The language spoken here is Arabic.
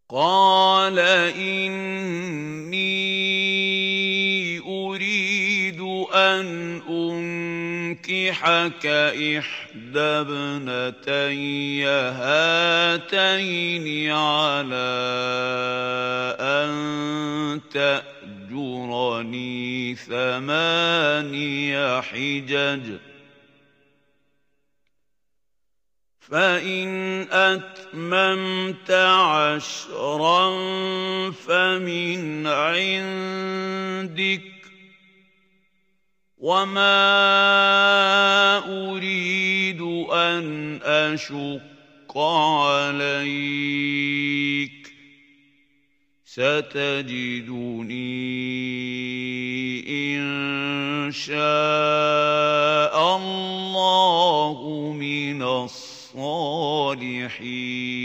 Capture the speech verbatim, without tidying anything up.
قَالَ إِنِّي أُرِيدُ أَنْ أُنكِحَكَ إِحْدَى ابْنَتَيَّ هَاتَيْنِ عَلَىٰ أَن تَأْجُرَنِي ثَمَانِيَ حِجَجٍ ۖ فَإِنْ أَتْمَمْتَ عَشْرًا فَمِنْ عِندِكَ ۖ وَمَا أُرِيدُ أَنْ أَشُقَّ عَلَيْكَ ۚ سَتَجِدُنِي إِن شَاءَ اللَّهُ مِنَ الصَّالِحِينَ.